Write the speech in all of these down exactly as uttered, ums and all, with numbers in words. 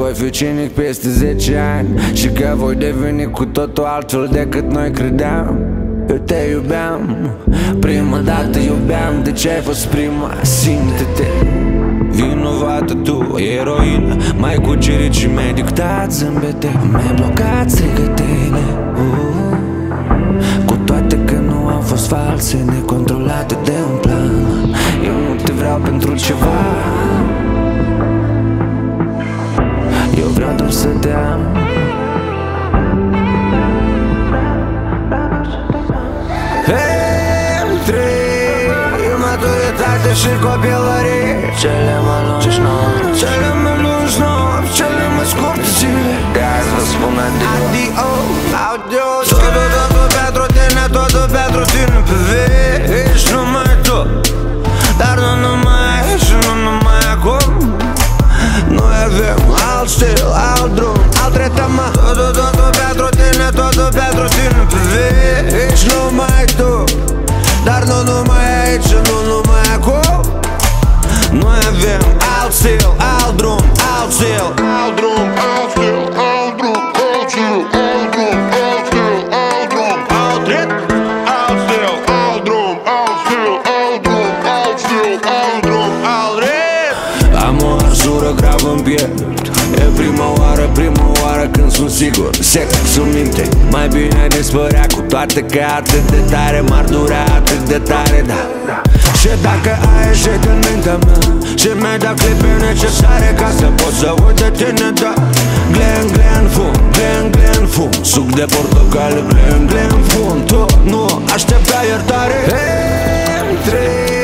voi fi cinic peste zece ani și că voi deveni cu totul altul decât noi credeam. Eu te iubeam, prima dată iubeam, de ce ai fost prima? Simte-te vinovată tu, eroină, m-ai cucerit și mi-ai dictat zâmbete, mi-ai blocat strigătele, uh, cu toate că nu au fost false, necontrolate de un plan. Eu nu te vreau pentru ceva, eu vreau doar să te am. Între maturitate și copilărie, cele mai lungi nopți, cele mai lungi nopți, cele mai scurte zile, de azi vă spun adio, adio, adio. Totul, totul pentru tine, totul pentru tine pe veci, numai tu, dar nu numai aici, nu numai acum. Noi avem alt stil, alt drum, alt tratament. Totul, totul pentru tine, totul pentru tine pe veci, numai tu, dar nu numai aici, nu numai acum. Noi avem alt stil, alt drum, alt stil, alt drum, alt stil, alt drum, alt stil, alt drum, alt stil, alt drum, alt ritm, alt stil, alt drum, alt stil, alt drum, alt stil, alt drum, alt ritm. Am o arsură gravă în piept, e prima oară, prima oară când sunt sigur. Sexul minte, mai bine dispărea, cu toate că atât de tare m-ar dura, atât de tare, da, da. Și dacă ai ieșit în mintea mea și mi-ai dat clipe necesare ca să pot să uit de tine, da. Glen, glen, fum, glen, glen, fum, suc de portocale, glen, glen, fum. Tu nu aștepta iertare. Între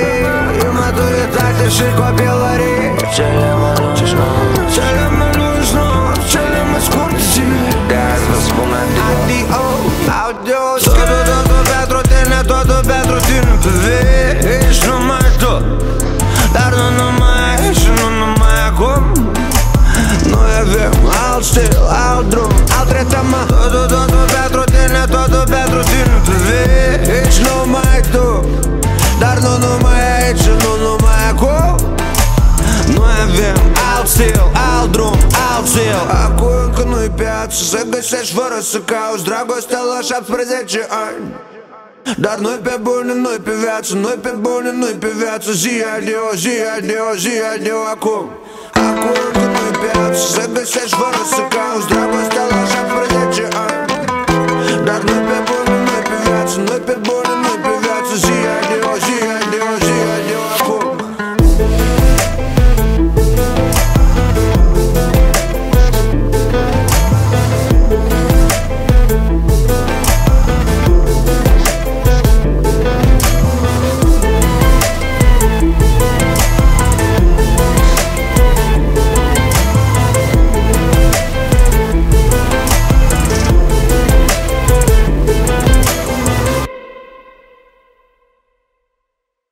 maturitate și copilărie, cele mai lungi nopți, cele mai lungi nopți, cele mai scurte zile, de azi vă spun adio, adio, adio. Totul, totul pentru tine, totul pentru tine pe veci, numai tu, dar nu numai aici, nu numai acum. Noi avem alt stil, alt drum, alt tratament. Totul, totul pentru tine, totul pentru tine pe veci, numai tu, dar nu numai aici, nu numai acum. Noi avem alt stil, alt drum, alt stil. Acum încă nu-i piață să găsești fără să cauți dragostea la șaptesprezece ani. Dar noi pe bune, noi pe viață, noi pe bune, noi pe viață. Zi adio, zi adio, zi adio acum. Acum încă nu-i piață să găsești fără să cauți dragostea la